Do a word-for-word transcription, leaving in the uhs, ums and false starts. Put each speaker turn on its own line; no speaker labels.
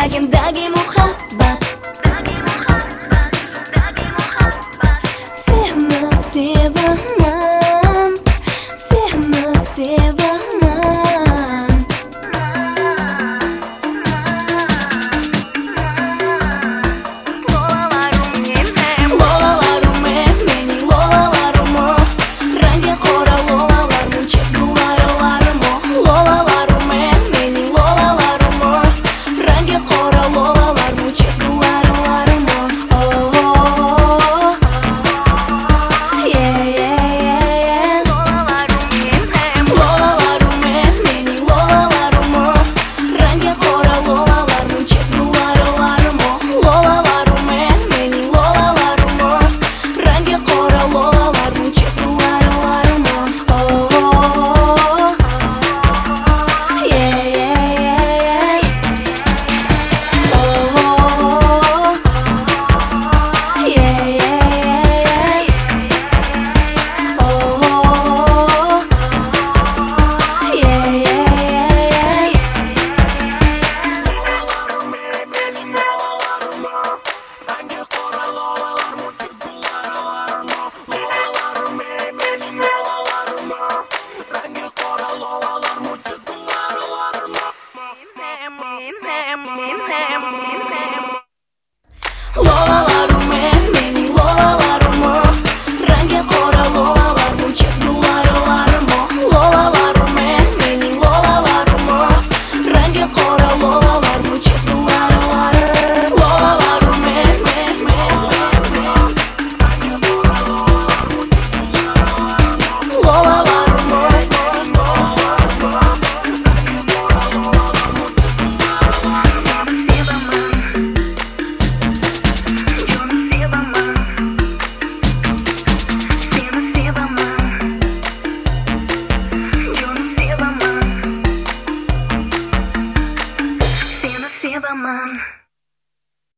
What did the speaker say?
yuragimdagi muhabbat. Seni sevaman, seni sevaman. Lolalarim mening lolalarim, rangi qora lolalar muncha gullarlarim. Lolalarim mening lolalarim, rangi qora lolalar muncha gullarlarim. Oh, yeah, yeah, yeah. Lolalarim mening lolalarim, rangi qora lolalar muncha gullarlarim. Lolalarim mening lolalarim, rangi qora lolalar muncha gullarlarim. Oh, yeah, yeah, yeah. Oh, yeah, yeah, yeah. Oh, yeah, yeah, yeah. Lolalarim mening lolalarim, rangi qora lolalar muncha gullarlarim. Lolalarim mening lolalarim, rangi qora lolalar muncha gullarlarim. Lolalarim mening lolalarim, Sevaman.